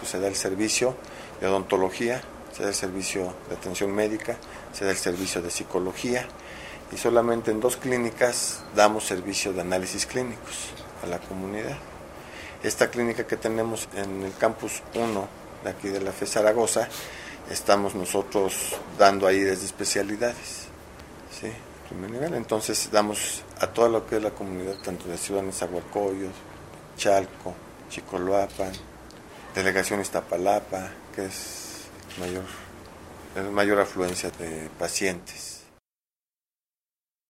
se da el servicio de odontología, se da el servicio de atención médica, se da el servicio de psicología, y solamente en 2 clínicas damos servicio de análisis clínicos a la comunidad. Esta clínica que tenemos en el campus 1 de aquí de la FE Zaragoza, estamos nosotros dando ahí desde especialidades, ¿sí? Primer nivel. Entonces damos a todo lo que es la comunidad, tanto de Ciudad Nezahualcóyotl, Chalco, Chicoloapan, Delegación Iztapalapa, que es mayor afluencia de pacientes.